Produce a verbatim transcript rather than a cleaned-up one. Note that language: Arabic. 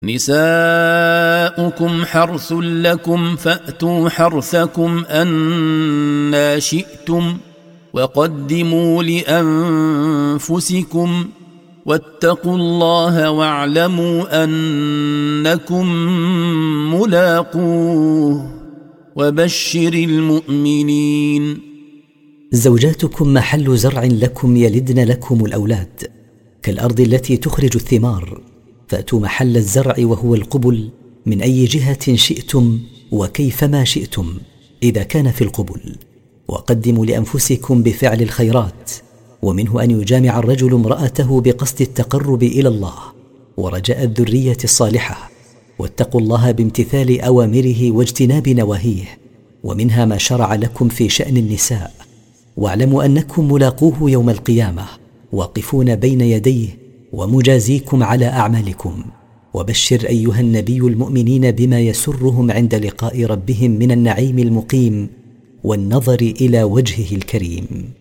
نساؤكم حرث لكم فأتوا حرثكم أنى شئتم وقدموا لأنفسكم واتقوا الله واعلموا أنكم ملاقوه وبشر المؤمنين. زوجاتكم محل زرع لكم يلدن لكم الأولاد كالأرض التي تخرج الثمار، فأتوا محل الزرع وهو القبل من أي جهة شئتم وكيفما شئتم إذا كان في القبل، وقدموا لأنفسكم بفعل الخيرات، ومنه أن يجامع الرجل امرأته بقصد التقرب إلى الله ورجاء الذرية الصالحة، واتقوا الله بامتثال أوامره واجتناب نواهيه، ومنها ما شرع لكم في شأن النساء، واعلموا أنكم ملاقوه يوم القيامة واقفون بين يديه ومجازيكم على أعمالكم. وبشر أيها النبي المؤمنين بما يسرهم عند لقاء ربهم من النعيم المقيم والنظر إلى وجهه الكريم.